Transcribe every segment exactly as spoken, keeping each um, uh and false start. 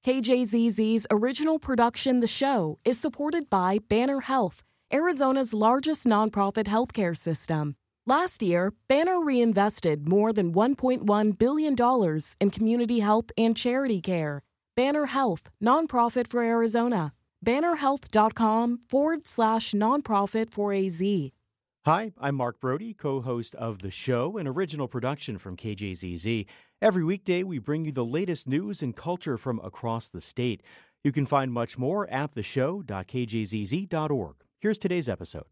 K J Z Z's original production, The Show, is supported by Banner Health, Arizona's largest nonprofit healthcare system. Last year, Banner reinvested more than one point one billion dollars in community health and charity care. Banner Health, nonprofit for Arizona. bannerhealth.com forward slash nonprofit for A Z. Hi, I'm Mark Brody, co-host of The Show, an original production from K J Z Z. Every weekday, we bring you the latest news and culture from across the state. You can find much more at the show dot k j z z dot org. Here's today's episode.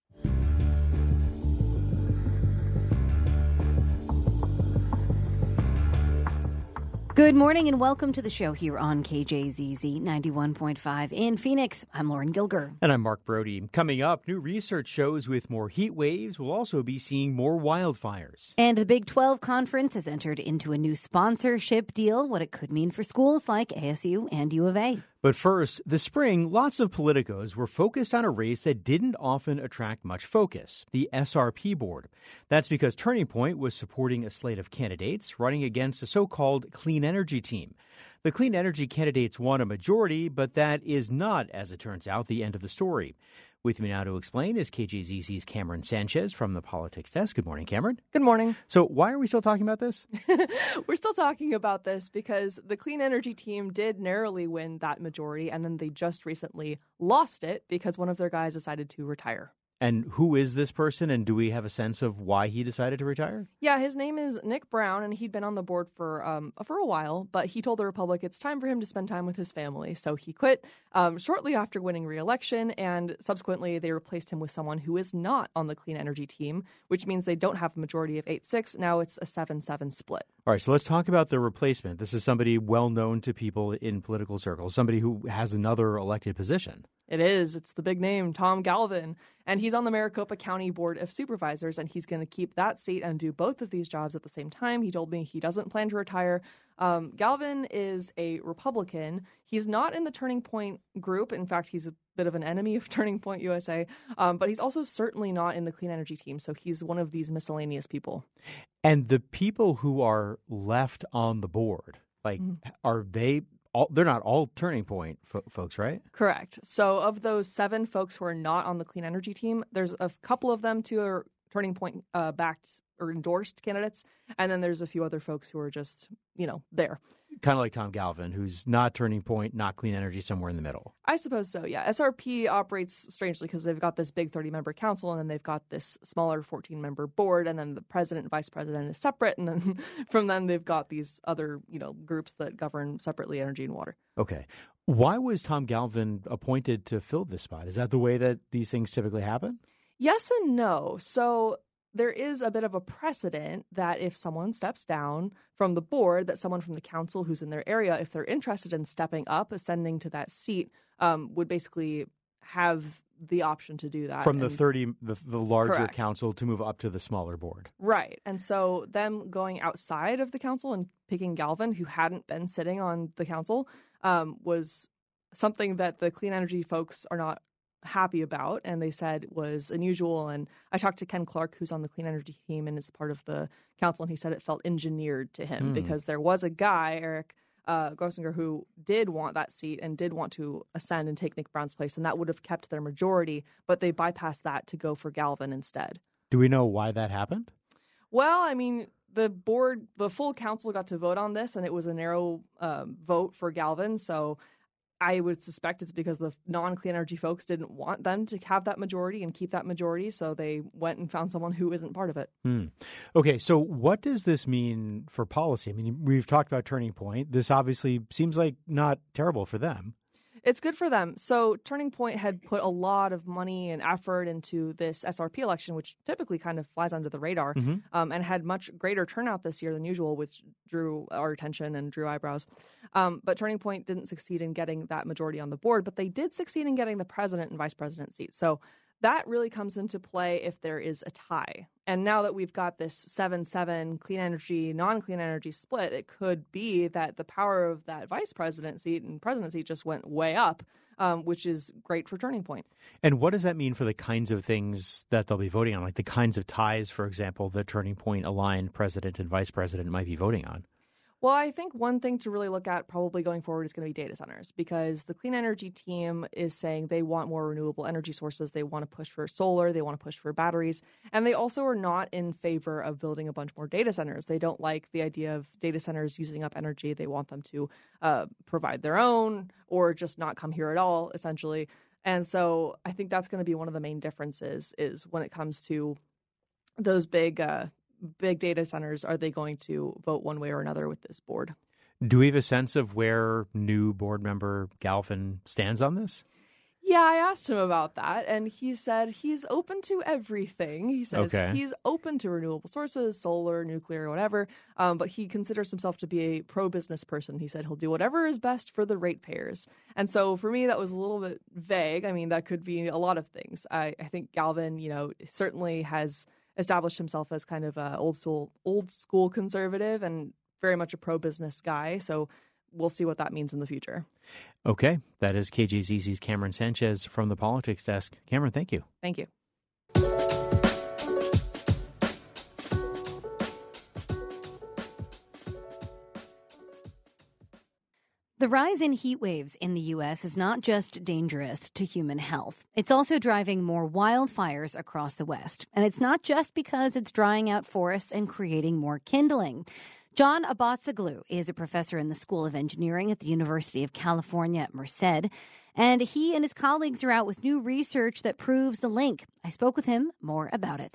Good morning and welcome to the show here on K J Z Z ninety-one point five in Phoenix. I'm Lauren Gilger. And I'm Mark Brody. Coming up, new research shows with more heat waves, we'll also be seeing more wildfires. And the Big twelve Conference has entered into a new sponsorship deal, what it could mean for schools like A S U and U of A. But first, this spring, lots of politicos were focused on a race that didn't often attract much focus, the S R P board. That's because Turning Point was supporting a slate of candidates running against a so-called clean energy team. The clean energy candidates won a majority, but that is not, as it turns out, the end of the story. With me now to explain is K J Z Z's Cameron Sanchez from the Politics Desk. Good morning, Cameron. Good morning. So why are we still talking about this? We're still talking about this because the clean energy team did narrowly win that majority, and then they just recently lost it because one of their guys decided to retire. And who is this person, and do we have a sense of why he decided to retire? Yeah, his name is Nick Brown, and he'd been on the board for um, for a while, but he told the Republic it's time for him to spend time with his family. So he quit um, shortly after winning re-election, and subsequently they replaced him with someone who is not on the clean energy team, which means they don't have a majority of eight six. Now it's a seven seven split. All right, so let's talk about the replacement. This is somebody well known to people in political circles, somebody who has another elected position. It is. It's the big name, Tom Galvin. And he's on the Maricopa County Board of Supervisors, and he's going to keep that seat and do both of these jobs at the same time. He told me he doesn't plan to retire. Um, Galvin is a Republican. He's not in the Turning Point group. In fact, he's a bit of an enemy of Turning Point U S A. Um, but he's also certainly not in the clean energy team. So he's one of these miscellaneous people. And the people who are left on the board, like, mm-hmm. are they... All, they're not all Turning Point fo- folks, right? Correct. So of those seven folks who are not on the clean energy team, there's a couple of them who are Turning Point uh, backed or endorsed candidates. And then there's a few other folks who are just, you know, there. Kind of like Tom Galvin, who's not Turning Point, not clean energy, somewhere in the middle. I suppose so, yeah. S R P operates strangely because they've got this big thirty-member council, and then they've got this smaller fourteen-member board, and then the president and vice president is separate, and then from them they've got these other, you know, groups that govern separately energy and water. Okay. Why was Tom Galvin appointed to fill this spot? Is that the way that these things typically happen? Yes and no. So there is a bit of a precedent that if someone steps down from the board, that someone from the council who's in their area, if they're interested in stepping up, ascending to that seat, um, would basically have the option to do that. From the and, thirty, the, the larger correct. council to move up to the smaller board. Right. And so them going outside of the council and picking Galvin, who hadn't been sitting on the council, um, was something that the clean energy folks are not happy about, and they said was unusual. And I talked to Ken Clark, who's on the clean energy team and is part of the council, and he said it felt engineered to him mm. because there was a guy, Eric uh, Grosinger, who did want that seat and did want to ascend and take Nick Brown's place, and that would have kept their majority, but they bypassed that to go for Galvin instead. Do we know why that happened? Well, I mean, the board, the full council got to vote on this, and it was a narrow um, vote for Galvin, so I would suspect it's because the non-clean energy folks didn't want them to have that majority and keep that majority, so they went and found someone who isn't part of it. Hmm. Okay, so what does this mean for policy? I mean, we've talked about Turning Point. This obviously seems like not terrible for them. It's good for them. So Turning Point had put a lot of money and effort into this S R P election, which typically kind of flies under the radar, mm-hmm. um, and had much greater turnout this year than usual, which drew our attention and drew eyebrows. Um, but Turning Point didn't succeed in getting that majority on the board, but they did succeed in getting the president and vice president seats. So that really comes into play if there is a tie. And now that we've got this seven seven clean energy, non-clean energy split, it could be that the power of that vice president seat and president seat just went way up, um, which is great for Turning Point. And what does that mean for the kinds of things that they'll be voting on, like the kinds of ties, for example, that Turning Point aligned president and vice president might be voting on? Well, I think one thing to really look at probably going forward is going to be data centers, because the clean energy team is saying they want more renewable energy sources. They want to push for solar. They want to push for batteries. And they also are not in favor of building a bunch more data centers. They don't like the idea of data centers using up energy. They want them to uh, provide their own or just not come here at all, essentially. And so I think that's going to be one of the main differences is when it comes to those big uh big data centers, are they going to vote one way or another with this board? Do we have a sense of where new board member Galvin stands on this? Yeah, I asked him about that, and he said he's open to everything. He says okay. he's open to renewable sources, solar, nuclear, whatever, um, but he considers himself to be a pro-business person. He said he'll do whatever is best for the ratepayers. And so for me, that was a little bit vague. I mean, that could be a lot of things. I, I think Galvin, you know, certainly has established himself as kind of a old school, old school conservative and very much a pro-business guy. So we'll see what that means in the future. Okay. That is K J Z Z's Cameron Sanchez from the Politics Desk. Cameron, thank you. Thank you. The rise in heat waves in the U S is not just dangerous to human health. It's also driving more wildfires across the West. And it's not just because it's drying out forests and creating more kindling. John Abatsoglu is a professor in the School of Engineering at the University of California at Merced. And he and his colleagues are out with new research that proves the link. I spoke with him more about it.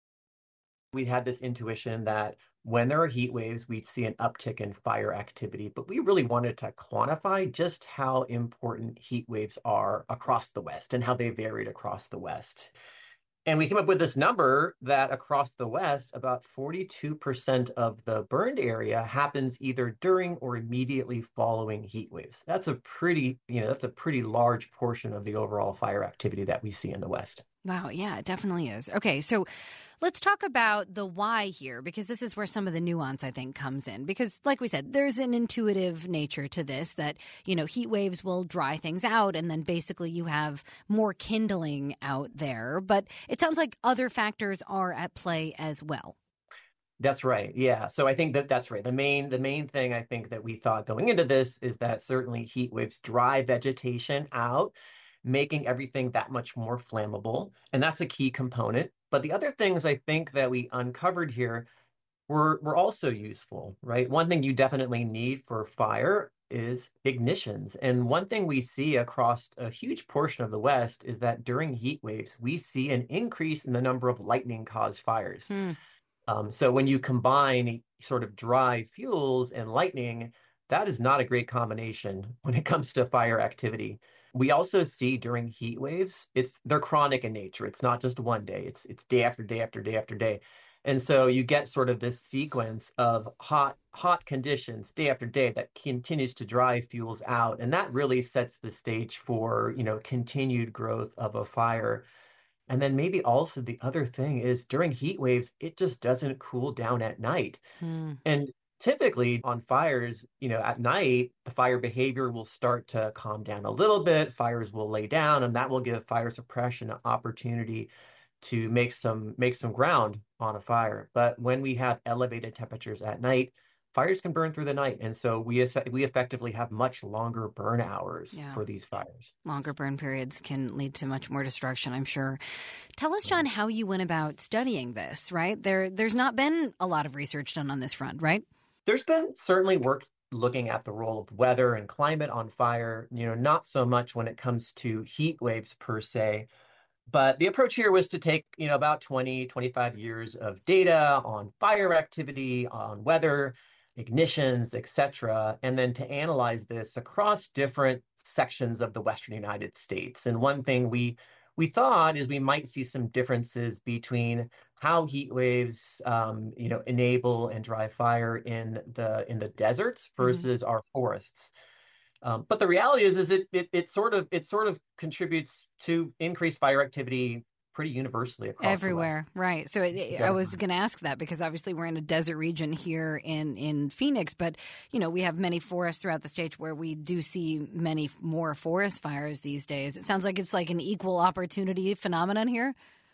We had this intuition that when there are heat waves, we'd see an uptick in fire activity, but we really wanted to quantify just how important heat waves are across the West and how they varied across the West. And we came up with this number that across the West, about forty-two percent of the burned area happens either during or immediately following heat waves. That's a pretty, you know, that's a pretty large portion of the overall fire activity that we see in the West. Wow, yeah, it definitely is. Okay, so let's talk about the why here, because this is where some of the nuance, I think, comes in. Because, like we said, there's an intuitive nature to this that, you know, heat waves will dry things out, and then basically you have more kindling out there. But it sounds like other factors are at play as well. That's right. Yeah. So I think that that's right. The main the main thing I think that we thought going into this is that certainly heat waves dry vegetation out, making everything that much more flammable. And that's a key component. But the other things I think that we uncovered here were, were also useful, right? One thing you definitely need for fire is ignitions. And one thing we see across a huge portion of the West is that during heat waves, we see an increase in the number of lightning-caused fires. Hmm. Um, so when you combine sort of dry fuels and lightning, that is not a great combination when it comes to fire activity. We also see during heat waves, it's they're chronic in nature. It's not just one day. It's it's day after day after day after day. And so you get sort of this sequence of hot hot conditions day after day that continues to dry fuels out. And that really sets the stage for, you know, continued growth of a fire. And then maybe also the other thing is during heat waves, it just doesn't cool down at night. Hmm. And typically on fires, you know, at night, the fire behavior will start to calm down a little bit. Fires will lay down, and that will give fire suppression an opportunity to make some make some ground on a fire. But when we have elevated temperatures at night, fires can burn through the night. And so we we effectively have much longer burn hours yeah. for these fires. Longer burn periods can lead to much more destruction, I'm sure. Tell us, John, how you went about studying this, right? There, There's not been a lot of research done on this front, right? There's been certainly work looking at the role of weather and climate on fire, you know, not so much when it comes to heat waves per se. But the approach here was to take, you know, about twenty, twenty-five years of data on fire activity, on weather, ignitions, et cetera, and then to analyze this across different sections of the Western United States. And one thing we we thought is we might see some differences between how heat waves, um, you know, enable and drive fire in the in the deserts versus mm-hmm. our forests. Um, but the reality is, is it, it it sort of it sort of contributes to increased fire activity pretty universally across everywhere, the West. Right? So it, yeah. I was going to ask that because obviously we're in a desert region here in in Phoenix, but you know we have many forests throughout the state where we do see many more forest fires these days. It sounds like it's like an equal opportunity phenomenon here.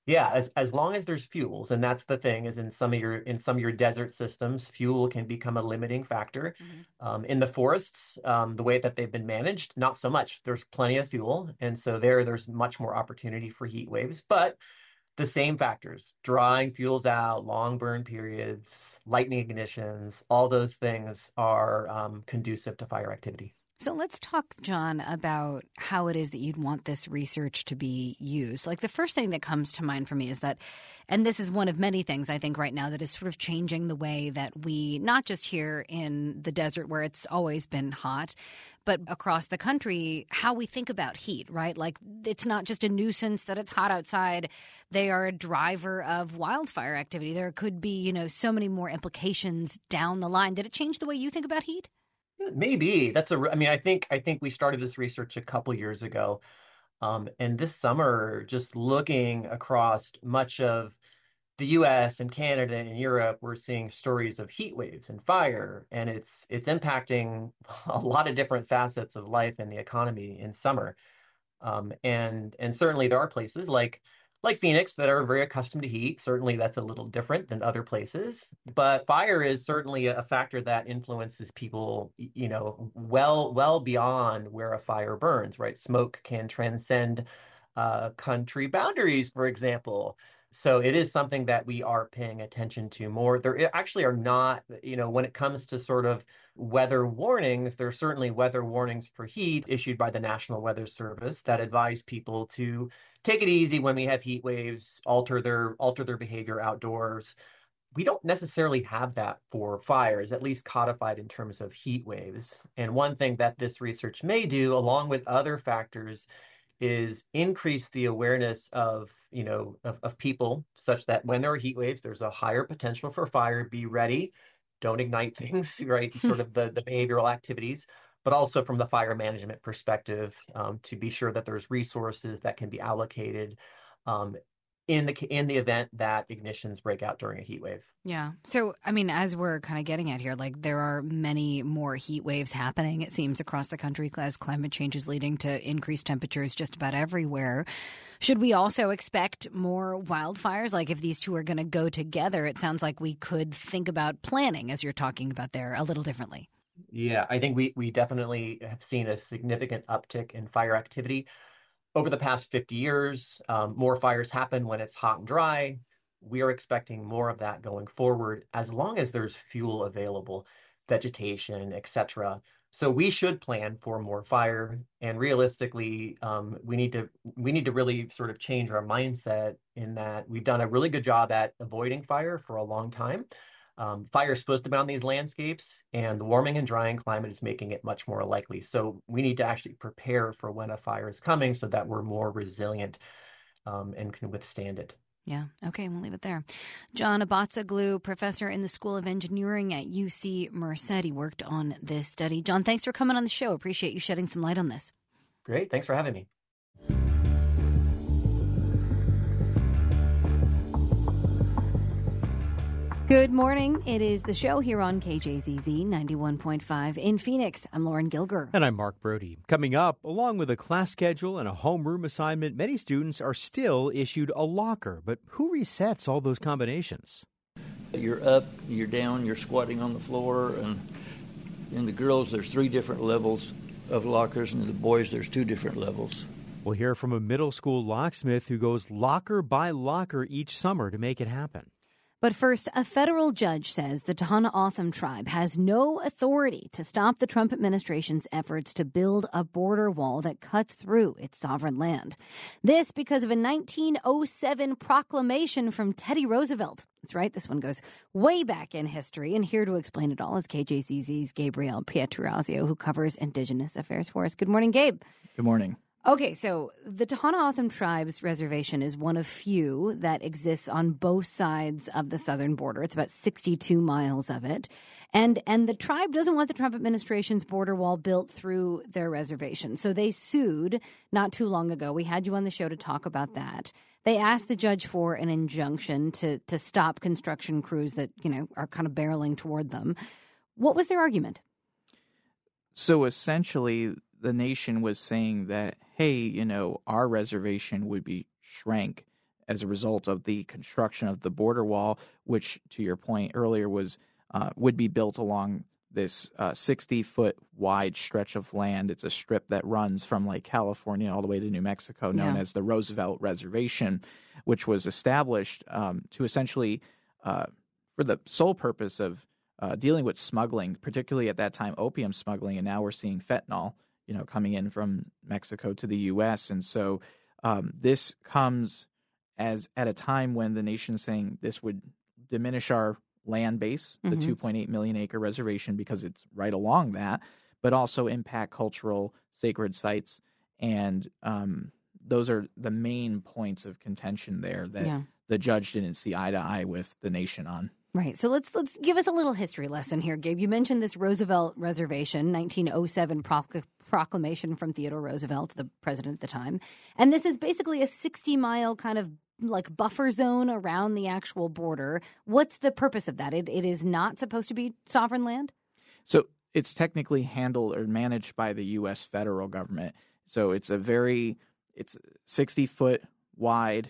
Yeah, as as long as there's fuels, and that's the thing, is in some of your in some of your desert systems, fuel can become a limiting factor. Mm-hmm. Um, in the forests, um, the way that they've been managed, not so much. There's plenty of fuel, and so there there's much more opportunity for heat waves. But the same factors, drying fuels out, long burn periods, lightning ignitions, all those things are um, conducive to fire activity. So let's talk, John, about how it is that you'd want this research to be used. Like the first thing that comes to mind for me is that, and this is one of many things I think right now that is sort of changing the way that we, not just here in the desert where it's always been hot, but across the country, how we think about heat, right? Like it's not just a nuisance that it's hot outside. They are a driver of wildfire activity. There could be, you know, so many more implications down the line. Did it change the way you think about heat? Maybe that's a. I mean, I think I think we started this research a couple years ago, um, and this summer, just looking across much of the U S and Canada and Europe, we're seeing stories of heat waves and fire, and it's it's impacting a lot of different facets of life and the economy in summer. Um, and and certainly there are places like like Phoenix that are very accustomed to heat. Certainly that's a little different than other places. But fire is certainly a factor that influences people, you know, well well beyond where a fire burns, right? Smoke can transcend uh, country boundaries, for example. So it is something that we are paying attention to more. There actually are not, you know, when it comes to sort of weather warnings, there are certainly weather warnings for heat issued by the National Weather Service that advise people to take it easy when we have heat waves, alter their alter their behavior outdoors. We don't necessarily have that for fires, at least codified in terms of heat waves. And one thing that this research may do, along with other factors, is increase the awareness of, you know, of, of people such that when there are heat waves, there's a higher potential for fire. Be ready. Don't ignite things, right? Sort of the, the behavioral activities, but also from the fire management perspective, um, to be sure that there's resources that can be allocated um, in the in the event that ignitions break out during a heat wave. Yeah. So, I mean, as we're kind of getting at here, like there are many more heat waves happening, it seems, across the country as climate change is leading to increased temperatures just about everywhere. Should we also expect more wildfires? Like if these two are going to go together, it sounds like we could think about planning, as you're talking about there, a little differently. Yeah, I think we we definitely have seen a significant uptick in fire activity over the past fifty years. Um, more fires happen when it's hot and dry. We are expecting more of that going forward, as long as there's fuel available, vegetation, et cetera. So we should plan for more fire, and realistically, um, we need to we need to really sort of change our mindset in that we've done a really good job at avoiding fire for a long time. Um, fire is supposed to be on these landscapes, and the warming and drying climate is making it much more likely. So we need to actually prepare for when a fire is coming so that we're more resilient um, and can withstand it. Yeah. Okay. We'll leave it there. John Abbazzoglu, professor in the School of Engineering at U C Merced. He worked on this study. John, thanks for coming on the show. Appreciate you shedding some light on this. Great. Thanks for having me. Good morning. It is the show here on K J Z Z ninety-one point five in Phoenix. I'm Lauren Gilger. And I'm Mark Brody. Coming up, along with a class schedule and a homeroom assignment, many students are still issued a locker. But who resets all those combinations? You're up, you're down, you're squatting on the floor. And in the girls, there's three different levels of lockers. And in the boys, there's two different levels. We'll hear from a middle school locksmith who goes locker by locker each summer to make it happen. But first, a federal judge says the Tohono O'odham tribe has no authority to stop the Trump administration's efforts to build a border wall that cuts through its sovereign land. This because of a nineteen oh seven proclamation from Teddy Roosevelt. That's right, this one goes way back in history. And here to explain it all is K J Z Z's Gabriel Pietrasio, who covers Indigenous affairs for us. Good morning, Gabe. Good morning. Okay, so the Tohono O'odham Tribe's reservation is one of few that exists on both sides of the southern border. It's about sixty-two miles of it. And and the tribe doesn't want the Trump administration's border wall built through their reservation. So they sued not too long ago. We had you on the show to talk about that. They asked the judge for an injunction to to stop construction crews that, you know, are kind of barreling toward them. What was their argument? So essentially, the nation was saying that, hey, you know, our reservation would be shrank as a result of the construction of the border wall, which, to your point earlier, was uh, would be built along this sixty-foot uh, wide stretch of land. It's a strip that runs from Lake California all the way to New Mexico, known Yeah. as the Roosevelt Reservation, which was established um, to essentially, uh, for the sole purpose of uh, dealing with smuggling, particularly at that time opium smuggling, and now we're seeing fentanyl, you know, coming in from Mexico to the U S. And so um, this comes as at a time when the nation's saying this would diminish our land base, the Mhm. two point eight million acre reservation, because it's right along that, but also impact cultural sacred sites. And um, those are the main points of contention there that Yeah. the judge didn't see eye to eye with the nation on. Right. So let's let's give us a little history lesson here, Gabe. You mentioned this Roosevelt Reservation, nineteen oh seven proc- proclamation from Theodore Roosevelt, the president at the time. And this is basically a sixty mile kind of like buffer zone around the actual border. What's the purpose of that? It, it is not supposed to be sovereign land? So it's technically handled or managed by the U S federal government. So it's a very, it's sixty foot wide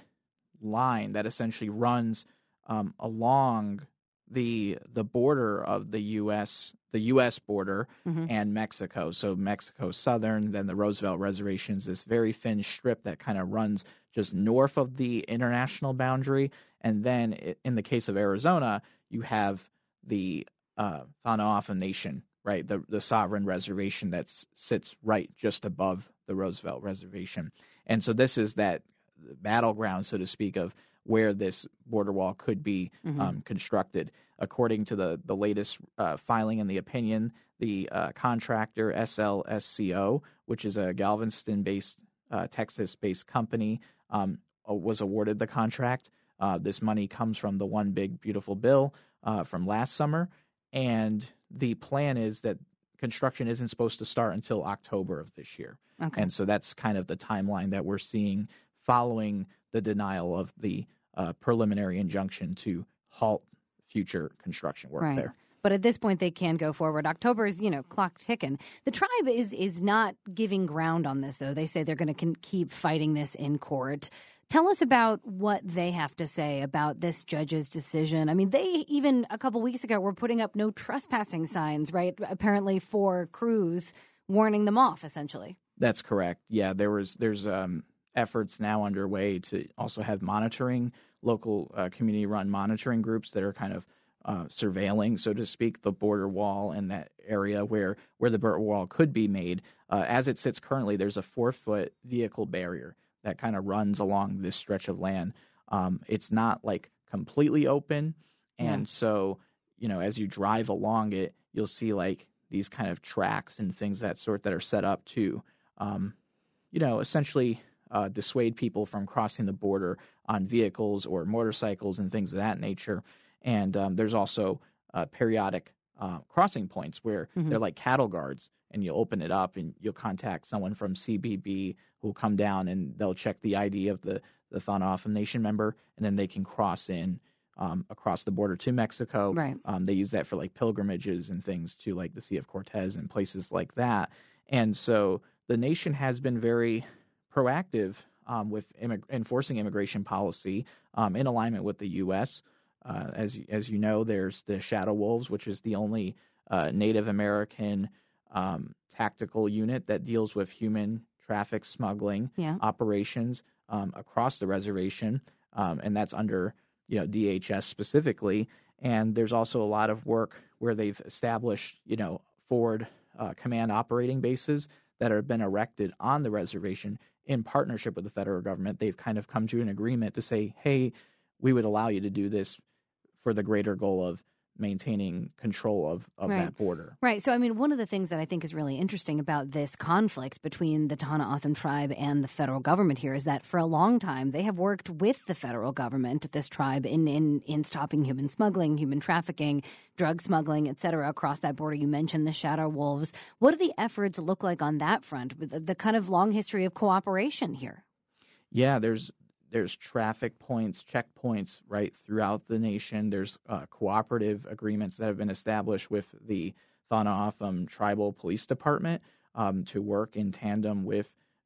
line that essentially runs um, along the the border of the U S the U S border Mhm. and Mexico. So Mexico southern, then the Roosevelt Reservation is this very thin strip that kind of runs just north of the international boundary. And then i- in the case of Arizona, you have the uh, Tohono Nation, right? The the sovereign reservation that s- sits right just above the Roosevelt Reservation. And so this is that battleground, so to speak, of where this border wall could be Mhm. um, constructed. According to the, the latest uh, filing in the opinion, the uh, contractor S L S C O, which is a Galveston-based, uh, Texas-based company, um, was awarded the contract. Uh, this money comes from the One Big Beautiful Bill uh, from last summer, and the plan is that construction isn't supposed to start until October of this year. Okay. And so that's kind of the timeline that we're seeing following the denial of the uh, preliminary injunction to halt future construction work Right. there. But at this point, they can go forward. October is, you know, clock ticking. The tribe is is not giving ground on this, though. They say they're going to keep fighting this in court. Tell us about what they have to say about this judge's decision. I mean, they even a couple weeks ago were putting up no trespassing signs, right? Apparently for crews, warning them off, essentially. That's correct. Yeah, there was there's um, efforts now underway to also have monitoring, local uh, community-run monitoring groups that are kind of uh, surveilling, so to speak, the border wall and that area where, where the border wall could be made. Uh, as it sits currently, there's a four-foot vehicle barrier that kind of runs along this stretch of land. Um, it's not like completely open, and Yeah. so, you know, as you drive along it, you'll see like these kind of tracks and things of that sort that are set up to, um, you know, essentially uh, dissuade people from crossing the border on vehicles or motorcycles and things of that nature. And um, there's also uh, periodic uh, crossing points where Mhm. they're like cattle guards, and you'll open it up and you'll contact someone from C B B who'll come down and they'll check the I D of the, the Tohono Nation member, and then they can cross in um, across the border to Mexico. Right. Um, they use that for like pilgrimages and things to like the Sea of Cortez and places like that. And so the nation has been very proactive um, with immig- enforcing immigration policy um, in alignment with the U S. Uh, as as you know, there's the Shadow Wolves, which is the only uh, Native American um, tactical unit that deals with human traffic smuggling Yeah. operations um, across the reservation, um, and that's under you know D H S specifically. And there's also a lot of work where they've established you know forward uh, command operating bases that have been erected on the reservation in partnership with the federal government. They've kind of come to an agreement to say, hey, we would allow you to do this for the greater goal of maintaining control of, of Right. that border. Right. So, I mean, one of the things that I think is really interesting about this conflict between the Tohono O'odham tribe and the federal government here is that for a long time they have worked with the federal government, this tribe, in in, in stopping human smuggling, human trafficking, drug smuggling, et cetera, across that border. You mentioned the Shadow Wolves. What do the efforts look like on that front with the, the kind of long history of cooperation here? Yeah, there's there's traffic points, checkpoints right throughout the nation. There's uh, cooperative agreements that have been established with the Tohono O'odham Tribal Police Department um, to work in tandem with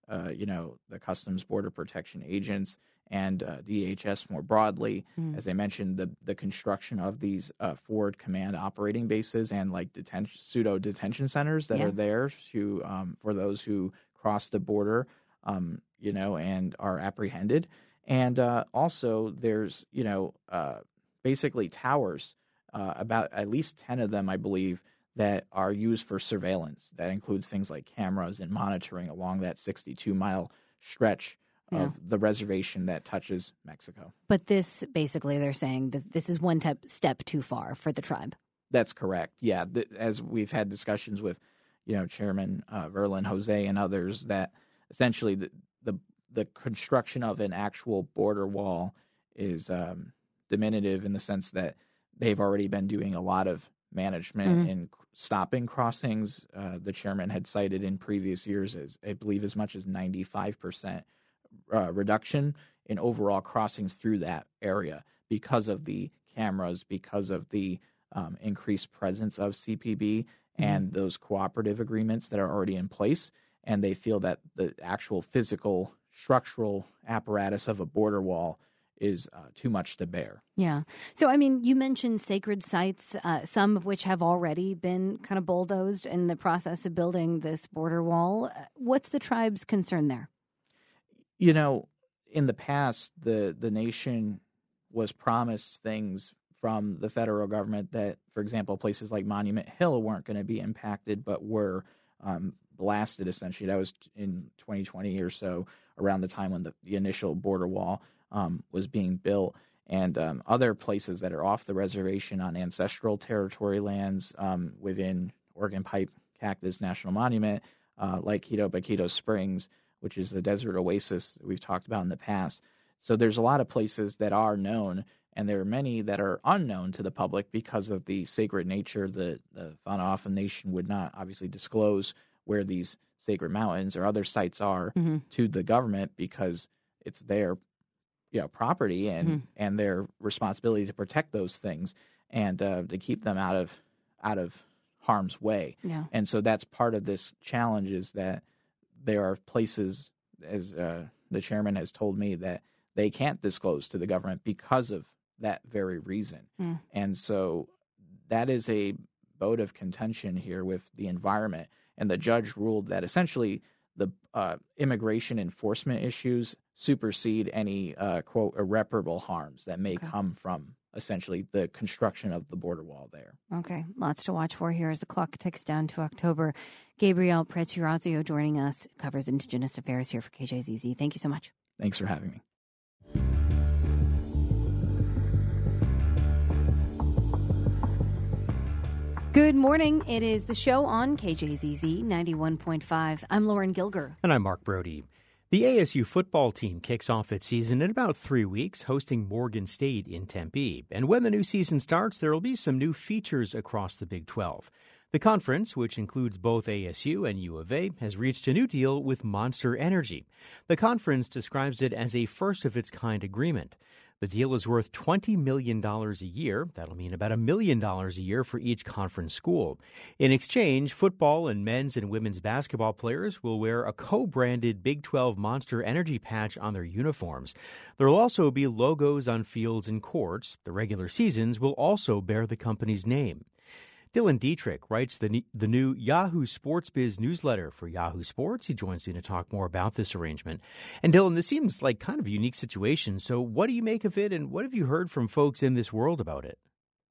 uh, you know, the Customs Border Protection agents and uh, D H S more broadly. Mm. As I mentioned, the the construction of these uh, forward command operating bases and like detention, pseudo detention centers that yeah. are there to um, for those who cross the border, um, you know, and are apprehended. And uh, also, there's you know, uh, basically towers, uh, about at least ten of them, I believe, that are used for surveillance. That includes things like cameras and monitoring along that sixty-two mile stretch yeah. of the reservation that touches Mexico. But this, basically, they're saying that this is one type, step too far for the tribe. That's correct. Yeah, the, as we've had discussions with, you know, Chairman uh, Verlin Jose and others, that essentially the, the the construction of an actual border wall is um, diminutive in the sense that they've already been doing a lot of management mm-hmm. and stopping crossings. Uh, the chairman had cited in previous years as, I believe, as much as ninety-five percent uh, reduction in overall crossings through that area because of the cameras, because of the um, increased presence of C P B mm-hmm. and those cooperative agreements that are already in place. And they feel that the actual physical structural apparatus of a border wall is uh, too much to bear. Yeah. So, I mean, you mentioned sacred sites, uh, some of which have already been kind of bulldozed in the process of building this border wall. What's the tribe's concern there? You know, in the past, the, the nation was promised things from the federal government that, for example, places like Monument Hill weren't going to be impacted, but were um, blasted, essentially. That was in twenty twenty or so, around the time when the, the initial border wall Um, was being built, and um, other places that are off the reservation on ancestral territory lands um, within Oregon Pipe Cactus National Monument, uh, like Quito Baquito Springs, which is the desert oasis that we've talked about in the past. So there's a lot of places that are known, and there are many that are unknown to the public because of the sacred nature. The, the Fa'ana'afa Nation would not obviously disclose where these sacred mountains or other sites are mm-hmm. to the government because it's their you know, property and, mm-hmm. and their responsibility to protect those things and uh, to keep them out of out of harm's way. Yeah. And so that's part of this challenge is that there are places, as uh, the chairman has told me, that they can't disclose to the government because of that very reason. Mm. And so that is a vote of contention here with the environment. And the judge ruled that essentially the uh, immigration enforcement issues supersede any, uh, quote, irreparable harms that may okay. come from essentially the construction of the border wall there. Okay. Lots to watch for here as the clock ticks down to October. Gabriel Preturazio joining us, covers Indigenous Affairs here for K J Z Z. Thank you so much. Thanks for having me. Good morning. It is the show on K J Z Z ninety-one point five. I'm Lauren Gilger. And I'm Mark Brody. The A S U football team kicks off its season in about three weeks, hosting Morgan State in Tempe. And when the new season starts, there will be some new features across the Big twelve. The conference, which includes both A S U and U of A, has reached a new deal with Monster Energy. The conference describes it as a first-of-its-kind agreement. The deal is worth twenty million dollars a year. That'll mean about a million dollars a year for each conference school. In exchange, football and men's and women's basketball players will wear a co-branded Big twelve Monster Energy patch on their uniforms. There will also be logos on fields and courts. The regular seasons will also bear the company's name. Dylan Dietrich writes the, the new Yahoo Sports Biz newsletter for Yahoo Sports. He joins me to talk more about this arrangement. And Dylan, this seems like kind of a unique situation. So what do you make of it, and what have you heard from folks in this world about it?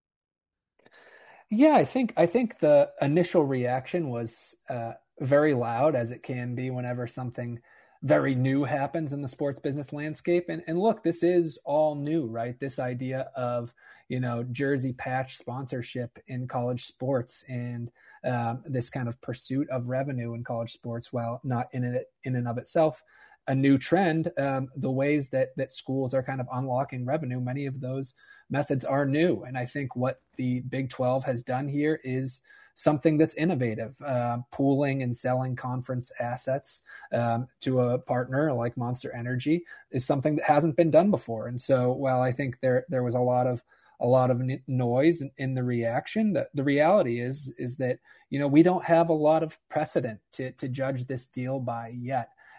Yeah, I think I think the initial reaction was uh, very loud, as it can be whenever something very new happens in the sports business landscape. And, and look, this is all new, right? This idea of, you know, jersey patch sponsorship in college sports and um, this kind of pursuit of revenue in college sports, while not in it in and of itself a new trend, um, the ways that that schools are kind of unlocking revenue, many of those methods are new. And I think what the Big twelve has done here is something that's innovative, uh, pooling and selling conference assets um, to a partner like Monster Energy is something that hasn't been done before. And so while I think there there was a lot of a lot of noise in, in the reaction, the, the reality is is that, you know, we don't have a lot of precedent to to judge this deal by yet.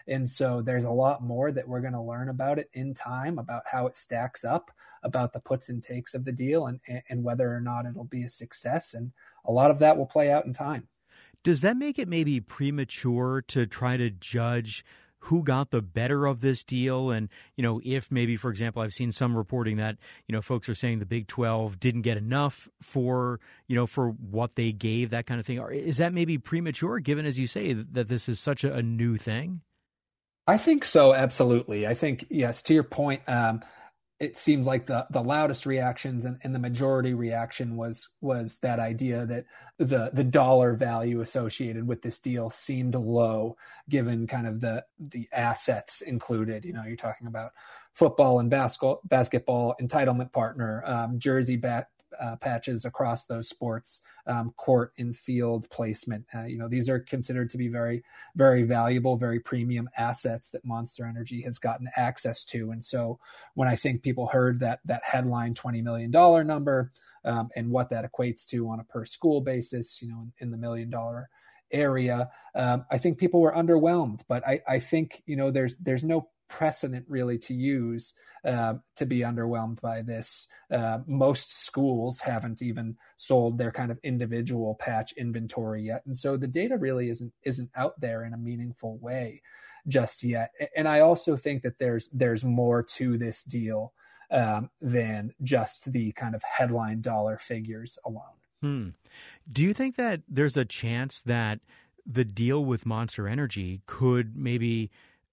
And so there's a lot more that we're going to learn about it in time, about how it stacks up, about the puts and takes of the deal, and, and whether or not it'll be a success. And a lot of that will play out in time. Does that make it maybe premature to try to judge who got the better of this deal? And, you know, if maybe, for example, I've seen some reporting that, you know, folks are saying the Big twelve didn't get enough for, you know, for what they gave, that kind of thing. Is that maybe premature, given, as you say, that this is such a, a new thing? I think so, absolutely. I think, yes, to your point, um, it seems like the, the loudest reactions and, and the majority reaction was was that idea that the the dollar value associated with this deal seemed low, given kind of the the assets included. You know, you're talking about football and basketball, basketball entitlement partner, um, jersey bat, uh, patches across those sports, um, court and field placement. Uh, you know, these are considered to be very, very valuable, very premium assets that Monster Energy has gotten access to. And so when I think people heard that that headline twenty million dollars number um, and what that equates to on a per school basis, you know, in, in the million dollar area, um, I think people were underwhelmed. But I, I think, you know, there's there's no precedent really to use uh, to be underwhelmed by this. Uh, most schools haven't even sold their kind of individual patch inventory yet. And so the data really isn't isn't out there in a meaningful way just yet. And I also think that there's there's more to this deal um, than just the kind of headline dollar figures alone. Hmm. Do you think that there's a chance that the deal with Monster Energy could maybe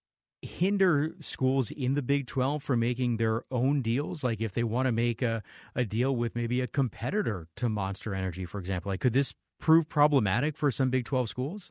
hinder schools in the Big twelve from making their own deals? Like if they want to make a, a deal with maybe a competitor to Monster Energy, for example, like could this prove problematic for some Big twelve schools?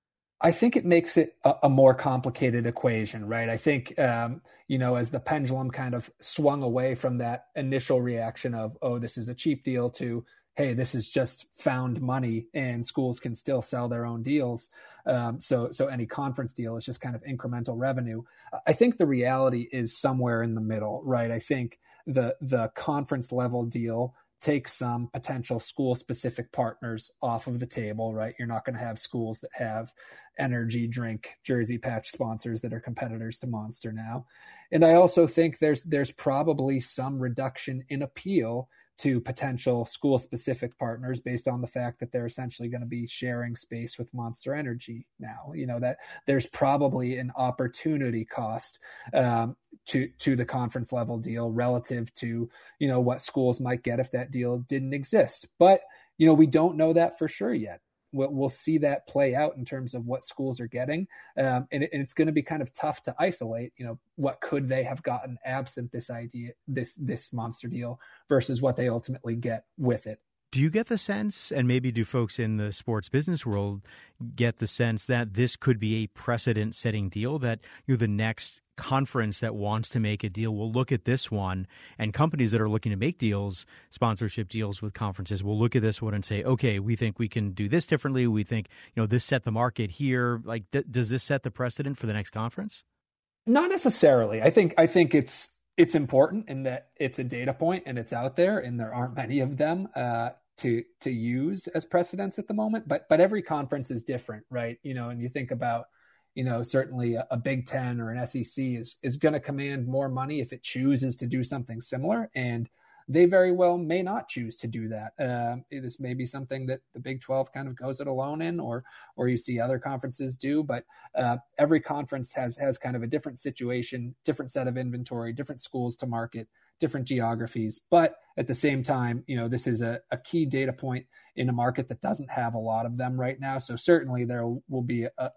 I think it makes it a, a more complicated equation, right? I think, um, you know, as the pendulum kind of swung away from that initial reaction of, oh, this is a cheap deal to, hey, this is just found money and schools can still sell their own deals. Um, so, so any conference deal is just kind of incremental revenue. I think the reality is somewhere in the middle, right? I think the, the conference level deal takes some potential school specific partners off of the table, right? You're not going to have schools that have energy drink jersey patch sponsors that are competitors to Monster now. And I also think there's, there's probably some reduction in appeal to potential school-specific partners based on the fact that they're essentially going to be sharing space with Monster Energy now. You know, that there's probably an opportunity cost um, to to the conference level deal relative to, you know, what schools might get if that deal didn't exist. But, you know, we don't know that for sure yet. We'll, we'll see that play out in terms of what schools are getting. Um, and, it, and it's going to be kind of tough to isolate, you know, what could they have gotten absent this idea, this, this Monster deal versus what they ultimately get with it. Do you get the sense, and maybe do folks in the sports business world get the sense that this could be a precedent-setting deal, that you're the next conference that wants to make a deal will look at this one, and companies that are looking to make deals, sponsorship deals with conferences, will look at this one and say, okay, we think we can do this differently. We think, you know, this set the market here. Like, d- does this set the precedent for the next conference? Not necessarily. I think, I think it's, it's important in that it's a data point and it's out there and there aren't many of them uh, to, to use as precedents at the moment, but, but every conference is different, right? You know, and you think about, you know, certainly a, a Big Ten or an S E C is, is going to command more money if it chooses to do something similar. And they very well may not choose to do that. Uh, this may be something that the Big twelve kind of goes it alone in, or or you see other conferences do. But uh, every conference has has kind of a different situation, different set of inventory, different schools to market, different geographies. But at the same time, you know, this is a, a key data point in a market that doesn't have a lot of them right now. So certainly there will be a,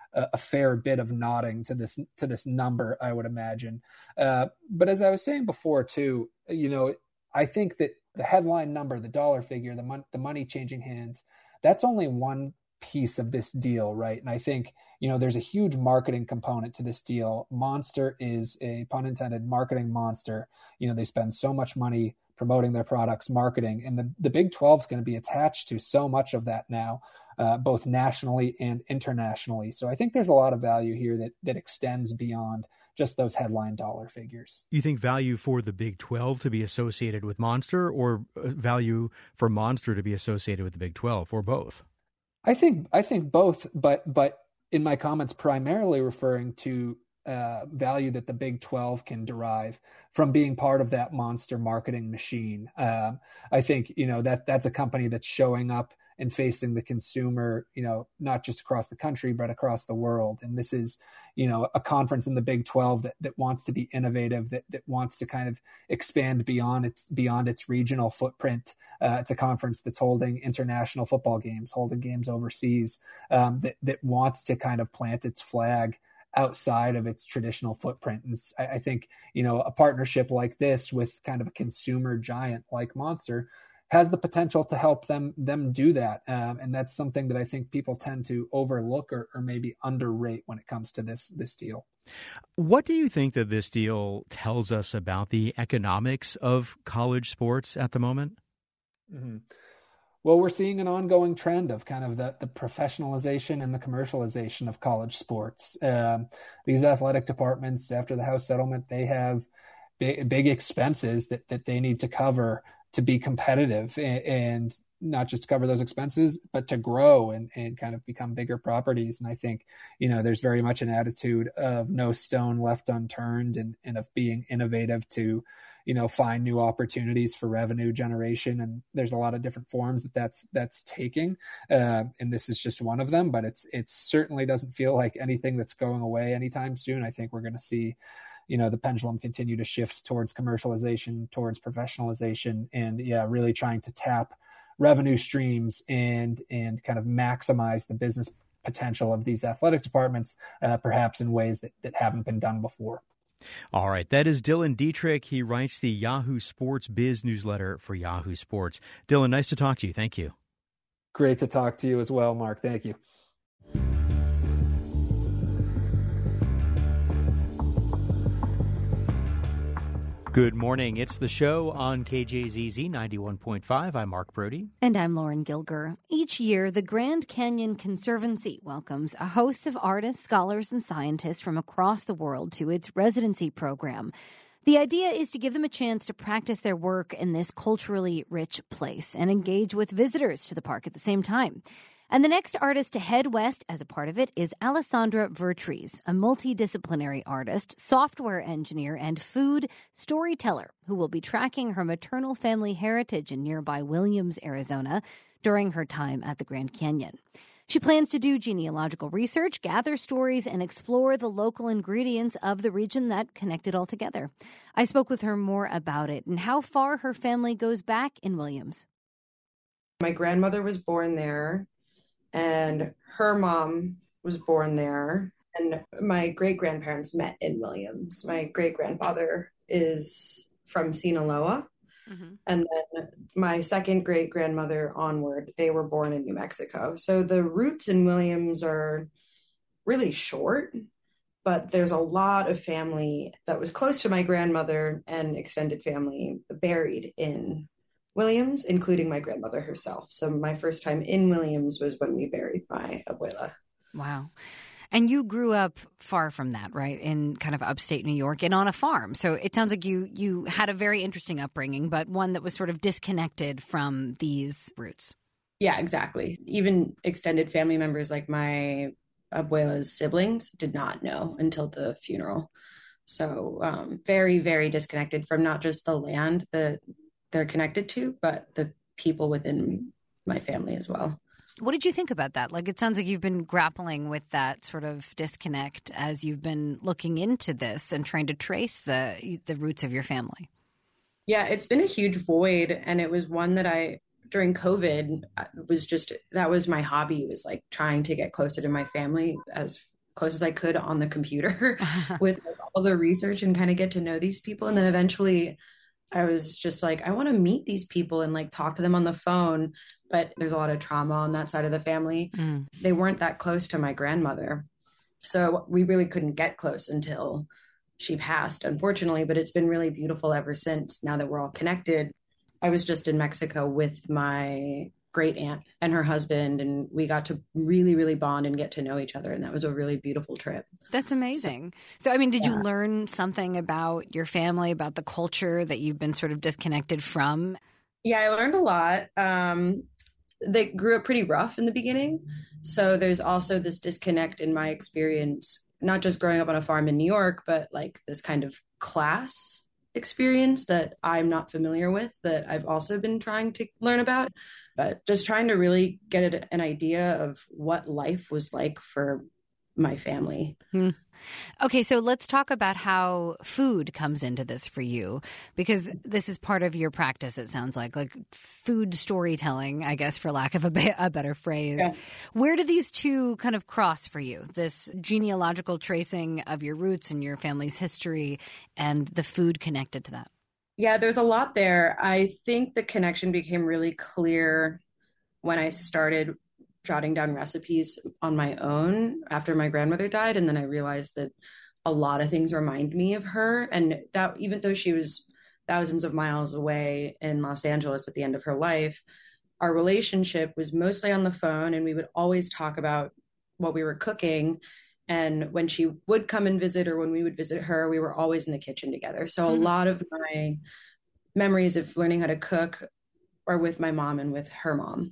a fair bit of nodding to this to this number, I would imagine. Uh, but as I was saying before, too, you know, I think that the headline number, the dollar figure, the, mon- the money changing hands, that's only one piece of this deal, right? And I think, you know, there's a huge marketing component to this deal. Monster is a, pun intended, marketing monster. You know, they spend so much money promoting their products, marketing, and the, the Big twelve is going to be attached to so much of that now, uh, both nationally and internationally. So I think there's a lot of value here that that extends beyond just those headline dollar figures. You think value for the Big twelve to be associated with Monster, or value for Monster to be associated with the Big twelve, or both? I think I think both, but but in my comments primarily referring to uh, value that the Big twelve can derive from being part of that monster marketing machine. Um, I think, you know, that that's a company that's showing up and facing the consumer, you know, not just across the country, but across the world. And this is, you know, a conference in the Big twelve that, that wants to be innovative, that, that wants to kind of expand beyond its beyond its regional footprint. Uh, it's a conference that's holding international football games, holding games overseas, um, that, that wants to kind of plant its flag outside of its traditional footprint. And I, I think, you know, a partnership like this with kind of a consumer giant like Monster has the potential to help them them do that. Um, and that's something that I think people tend to overlook or, or maybe underrate when it comes to this this deal. What do you think that this deal tells us about the economics of college sports at the moment? Mm-hmm. Well, we're seeing an ongoing trend of kind of the, the professionalization and the commercialization of college sports. Um, these athletic departments, after the House settlement, they have big, big expenses that, that they need to cover to be competitive and, and not just to cover those expenses, but to grow and, and kind of become bigger properties. And I think, you know, there's very much an attitude of no stone left unturned and, and of being innovative to, you know, find new opportunities for revenue generation. And there's a lot of different forms that that's, that's taking. Uh, and this is just one of them, but it's, it certainly doesn't feel like anything that's going away anytime soon. I think we're going to see, you know, the pendulum continue to shift towards commercialization, towards professionalization, and yeah, really trying to tap revenue streams and and kind of maximize the business potential of these athletic departments, uh, perhaps in ways that, that haven't been done before. All right. That is Dylan Dietrich. He writes the Yahoo Sports Biz newsletter for Yahoo Sports. Dylan, nice to talk to you. Thank you. Great to talk to you as well, Mark. Thank you. Good morning. It's the show on K J Z Z ninety-one point five. I'm Mark Brody. And I'm Lauren Gilger. Each year, the Grand Canyon Conservancy welcomes a host of artists, scholars, and scientists from across the world to its residency program. The idea is to give them a chance to practice their work in this culturally rich place and engage with visitors to the park at the same time. And the next artist to head west as a part of it is Alessandra Vertrees, a multidisciplinary artist, software engineer, and food storyteller who will be tracking her maternal family heritage in nearby Williams, Arizona, during her time at the Grand Canyon. She plans to do genealogical research, gather stories, and explore the local ingredients of the region that connect it all together. I spoke with her more about it and how far her family goes back in Williams. My grandmother was born there, and her mom was born there, and my great-grandparents met in Williams. My great-grandfather is from Sinaloa, mm-hmm. and then my second great-grandmother onward, they were born in New Mexico. So the roots in Williams are really short, but there's a lot of family that was close to my grandmother and extended family buried in Williams, including my grandmother herself. So my first time in Williams was when we buried my abuela. Wow. And you grew up far from that, right? In kind of upstate New York and on a farm. So it sounds like you you had a very interesting upbringing, but one that was sort of disconnected from these roots. Yeah, exactly. Even extended family members like my abuela's siblings did not know until the funeral. So um, very, very disconnected from not just the land that they're connected to, but the people within my family as well. What did you think about that? Like, it sounds like you've been grappling with that sort of disconnect as you've been looking into this and trying to trace the the roots of your family. Yeah, it's been a huge void. And it was one that I, during COVID, was just, that was my hobby, was like trying to get closer to my family as close as I could on the computer with like, all the research and kind of get to know these people. And then eventually I was just like, I want to meet these people and like talk to them on the phone. But there's a lot of trauma on that side of the family. Mm. They weren't that close to my grandmother. So we really couldn't get close until she passed, unfortunately. But it's been really beautiful ever since, now that we're all connected. I was just in Mexico with my great aunt and her husband, and we got to really, really bond and get to know each other. And that was a really beautiful trip. That's amazing. So, so I mean, did yeah. you learn something about your family, about the culture that you've been sort of disconnected from? Yeah, I learned a lot. Um, they grew up pretty rough in the beginning. So there's also this disconnect in my experience, not just growing up on a farm in New York, but like this kind of class experience that I'm not familiar with, that I've also been trying to learn about, but just trying to really get an idea of what life was like for my family. Hmm. Okay, so let's talk about how food comes into this for you, because this is part of your practice, it sounds like, like food storytelling, I guess, for lack of a, be- a better phrase. Yeah. Where do these two kind of cross for you, this genealogical tracing of your roots and your family's history and the food connected to that? Yeah, there's a lot there. I think the connection became really clear when I started jotting down recipes on my own after my grandmother died. And then I realized that a lot of things remind me of her. And that even though she was thousands of miles away in Los Angeles at the end of her life, our relationship was mostly on the phone, and we would always talk about what we were cooking. And when she would come and visit, or when we would visit her, we were always in the kitchen together. So mm-hmm. a lot of my memories of learning how to cook are with my mom and with her mom.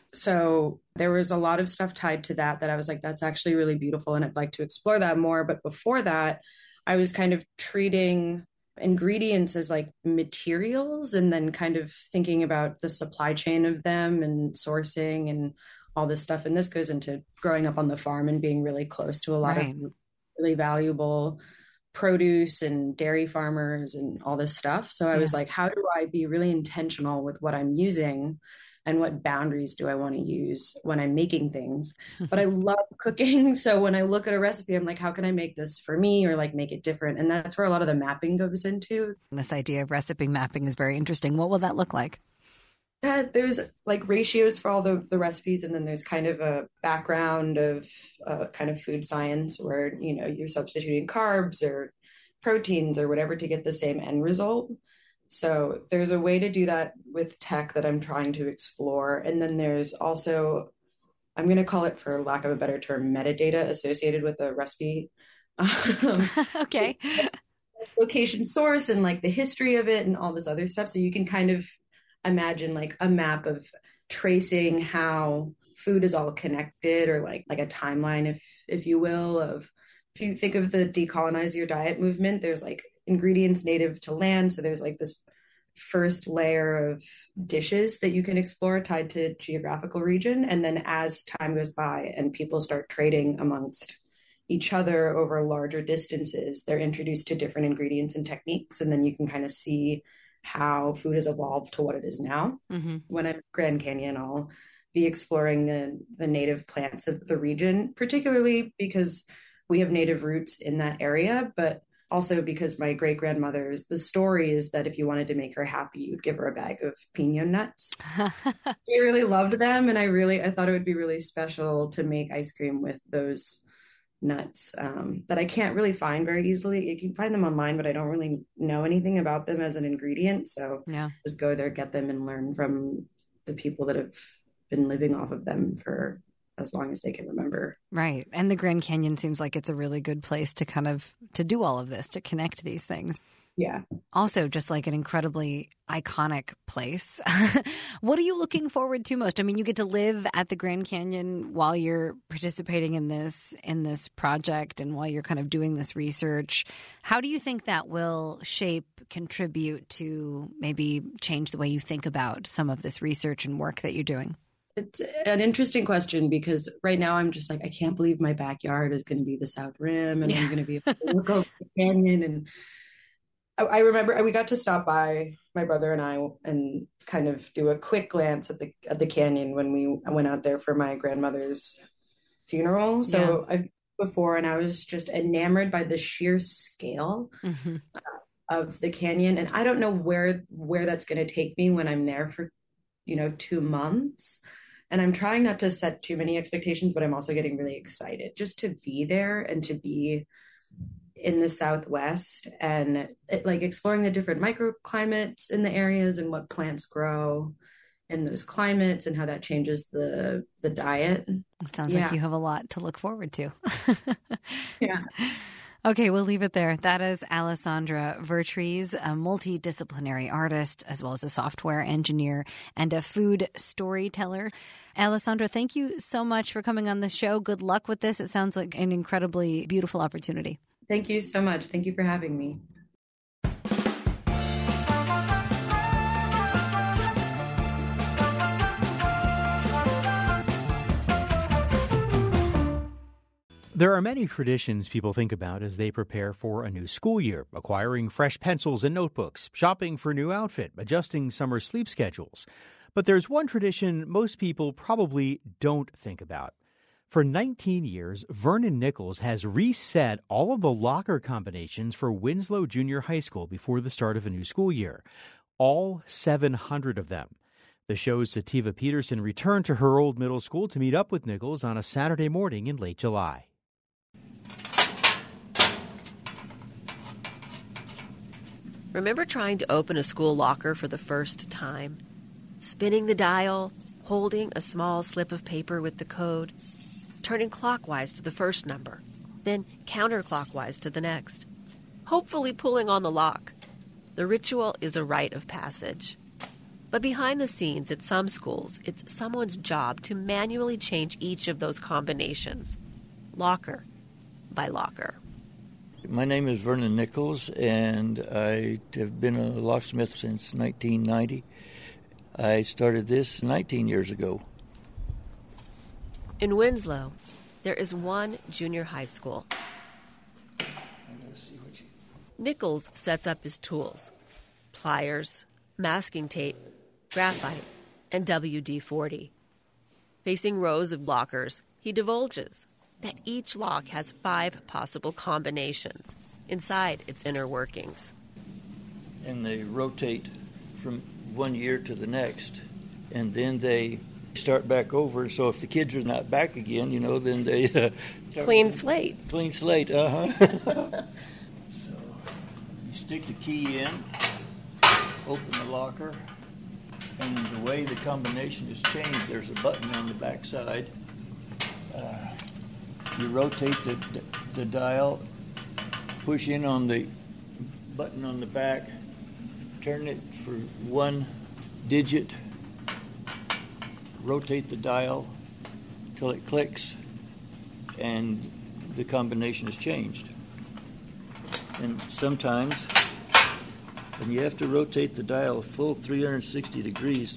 So there was a lot of stuff tied to that, that I was like, that's actually really beautiful, and I'd like to explore that more. But before that, I was kind of treating ingredients as like materials, and then kind of thinking about the supply chain of them and sourcing and all this stuff. And this goes into growing up on the farm and being really close to a lot right. of really valuable produce and dairy farmers and all this stuff. So I yeah. was like, how do I be really intentional with what I'm using? And what boundaries do I want to use when I'm making things? But I love cooking. So when I look at a recipe, I'm like, how can I make this for me, or like make it different? And that's where a lot of the mapping goes into. This idea of recipe mapping is very interesting. What will that look like? That there's like ratios for all the, the recipes. And then there's kind of a background of uh, kind of food science where, you know, you're substituting carbs or proteins or whatever to get the same end result. So there's a way to do that with tech that I'm trying to explore. And then there's also, I'm going to call it, for lack of a better term, metadata associated with a recipe. Um, okay. Location source and like the history of it and all this other stuff. So you can kind of imagine like a map of tracing how food is all connected, or like, like a timeline, if, if you will, of, if you think of the decolonize your diet movement, there's like ingredients native to land. So there's like this first layer of dishes that you can explore tied to geographical region. And then as time goes by and people start trading amongst each other over larger distances, they're introduced to different ingredients and techniques. And then you can kind of see how food has evolved to what it is now. Mm-hmm. When I'm Grand Canyon, I'll be exploring the, the native plants of the region, particularly because we have native roots in that area, but also because my great-grandmother's, the story is that if you wanted to make her happy, you would give her a bag of piñon nuts. We really loved them. And I really, I thought it would be really special to make ice cream with those nuts um, that I can't really find very easily. You can find them online, but I don't really know anything about them as an ingredient. So yeah. just go there, get them, and learn from the people that have been living off of them for as long as they can remember. Right. And the Grand Canyon seems like it's a really good place to kind of, to do all of this, to connect these things. Yeah. Also, just like an incredibly iconic place. What are you looking forward to most? I mean, you get to live at the Grand Canyon while you're participating in this, in this project, and while you're kind of doing this research. How do you think that will shape, contribute to maybe change the way you think about some of this research and work that you're doing? It's an interesting question, because right now I'm just like, I can't believe my backyard is going to be the South Rim, and yeah. I'm going to be able to look over the canyon. And I, I remember we got to stop by, my brother and I, and kind of do a quick glance at the at the canyon when we I went out there for my grandmother's funeral. So yeah. I've before, and I was just enamored by the sheer scale mm-hmm. uh, of the canyon. And I don't know where where that's going to take me when I'm there for, you know, two months. And I'm trying not to set too many expectations, but I'm also getting really excited just to be there and to be in the Southwest, and it, like exploring the different microclimates in the areas and what plants grow in those climates and how that changes the the diet. It sounds yeah. like you have a lot to look forward to. Yeah. Okay, we'll leave it there. That is Alessandra Vertrees, a multidisciplinary artist, as well as a software engineer and a food storyteller. Alessandra, thank you so much for coming on the show. Good luck with this. It sounds like an incredibly beautiful opportunity. Thank you so much. Thank you for having me. There are many traditions people think about as they prepare for a new school year, acquiring fresh pencils and notebooks, shopping for a new outfit, adjusting summer sleep schedules. But there's one tradition most people probably don't think about. For nineteen years, Vernon Nichols has reset all of the locker combinations for Winslow Junior High School before the start of a new school year. All seven hundred of them. The show's Sativa Peterson returned to her old middle school to meet up with Nichols on a Saturday morning in late July. Remember trying to open a school locker for the first time? Spinning the dial, holding a small slip of paper with the code, turning clockwise to the first number, then counterclockwise to the next, hopefully pulling on the lock. The ritual is a rite of passage. But behind the scenes at some schools, it's someone's job to manually change each of those combinations, locker by locker. My name is Vernon Nichols, and I have been a locksmith since nineteen ninety. I started this nineteen years ago. In Winslow, there is one junior high school. Nichols sets up his tools: pliers, masking tape, graphite, and W D forty. Facing rows of lockers, he divulges that each lock has five possible combinations inside its inner workings. And they rotate from one year to the next, and then they start back over. So if the kids are not back again, you know, then they uh, clean slate. Clean slate, uh huh. So you stick the key in, open the locker, and the way the combination is changed, there's a button on the back side. Uh, you rotate the, the dial, push in on the button on the back, turn it for one digit, rotate the dial till it clicks, and the combination is changed. And sometimes, and you have to rotate the dial a full three hundred sixty degrees.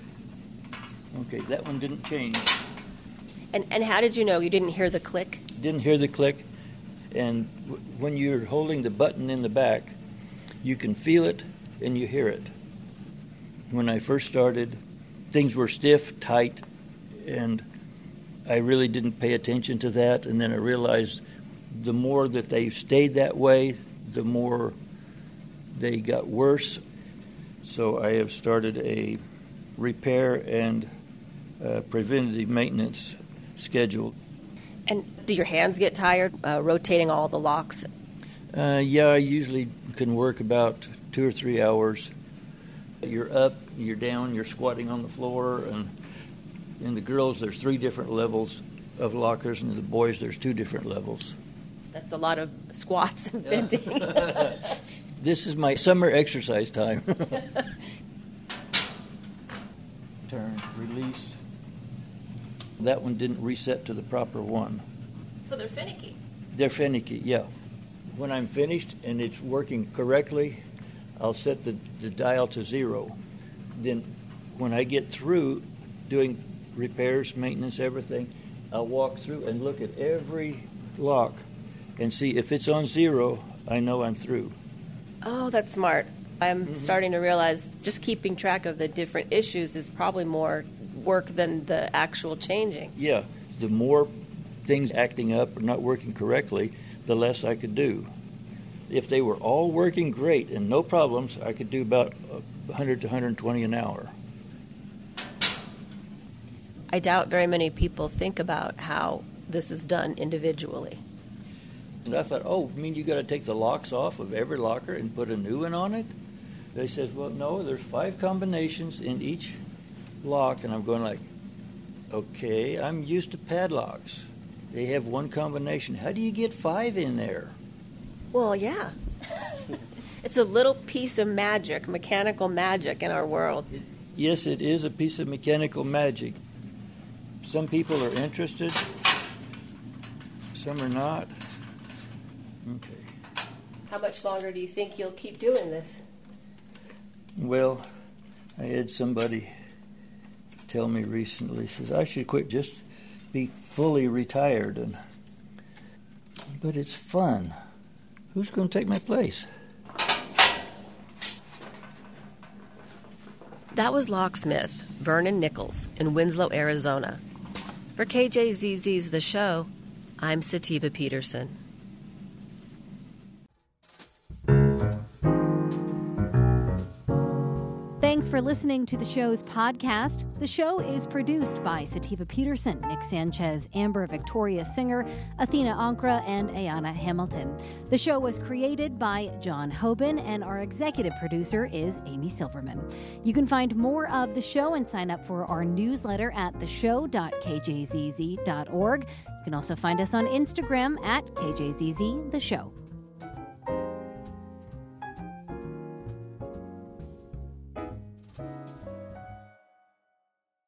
Okay, that one didn't change. And and how did you know? You didn't hear the click? Didn't hear the click. And w- when you're holding the button in the back, you can feel it and you hear it. When I first started, things were stiff, tight, and I really didn't pay attention to that. And then I realized the more that they stayed that way, the more they got worse. So I have started a repair and uh, preventative maintenance schedule. And do your hands get tired uh, rotating all the locks? Uh, yeah, I usually can work about two or three hours. You're up, you're down, you're squatting on the floor, and in the girls there's three different levels of lockers, and in the boys there's two different levels. That's a lot of squats and bending. This is my summer exercise time. Turn, release. That one didn't reset to the proper one. So they're finicky. They're finicky, yeah. When I'm finished and it's working correctly, I'll set the, the dial to zero. Then when I get through doing repairs, maintenance, everything, I'll walk through and look at every lock and see if it's on zero, I know I'm through. Oh, that's smart. I'm Mm-hmm. starting to realize just keeping track of the different issues is probably more work than the actual changing. Yeah, the more things acting up or not working correctly, the less I could do. If they were all working great and no problems, I could do about one hundred to one hundred twenty an hour. I doubt very many people think about how this is done individually. And I thought, oh, you mean you got to take the locks off of every locker and put a new one on it? They says, well, no, there's five combinations in each lock. And I'm going like, okay, I'm used to padlocks. They have one combination. How do you get five in there? Well, yeah. It's a little piece of magic, mechanical magic in our world. Yes, it is a piece of mechanical magic. Some people are interested, some are not. Okay. How much longer do you think you'll keep doing this? Well, I had somebody tell me recently, says I should quit, just be fully retired. And but it's fun. Who's going to take my place? That was locksmith Vernon Nichols in Winslow, Arizona. For K J Z Z's The Show, I'm Sativa Peterson. Thanks for listening to the show's podcast. The show is produced by Sativa Peterson, Nick Sanchez, Amber Victoria Singer, Athena Ankra, and Ayana Hamilton. The show was created by John Hoban, and our executive producer is Amy Silverman. You can find more of the show and sign up for our newsletter at the show dot k j z z dot org. You can also find us on Instagram at K J Z Z The Show.